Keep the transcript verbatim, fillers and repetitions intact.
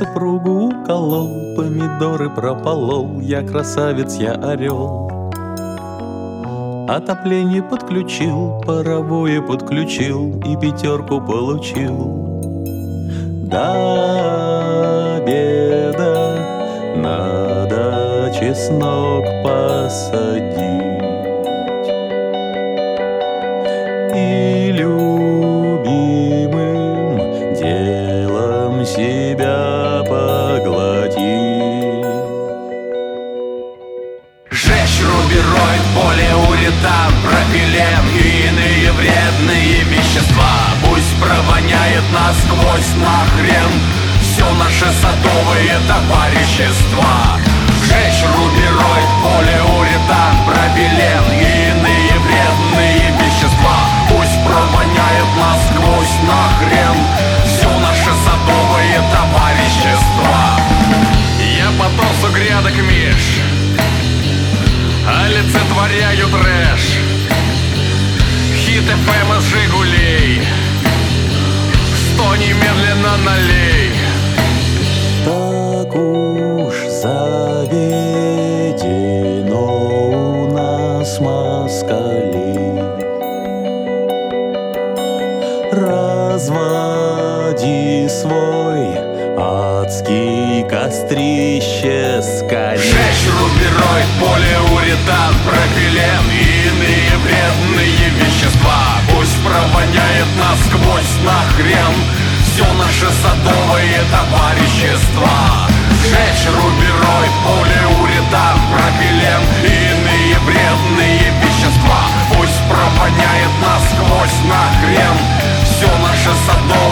супругу уколол, помидоры прополол, я красавец, я орел. Отопление подключил, паровое подключил и пятерку получил. До обеда надо чеснок посадить и любимым делом себя поглотить. Жечь рубероид, полиуретан, пропилен и иные вредные вещества. Пусть провоняет насквозь нахрен все наше садовое товарищество. Жечь рубероид, полиуретан, пропилен и иные вредные вещества. Пусть провоняет насквозь нахрен все наше садовое товарищество. Я потосу грядок меж, олицетворяю трэш. Хит эф эм из Жигулей, сто немедленно налей. Так уж заведено у нас, москалей. Разводи свой адский кострище скорей. Жечь рубероид, полиуретан, пропилен и иные вредные вещества. Пусть провоняет насквозь нахрен все наше садовое товарищество. Жечь рубероид, полиуретан, пропилен и иные вредные вещества. Пусть провоняет насквозь нахрен все наше садовое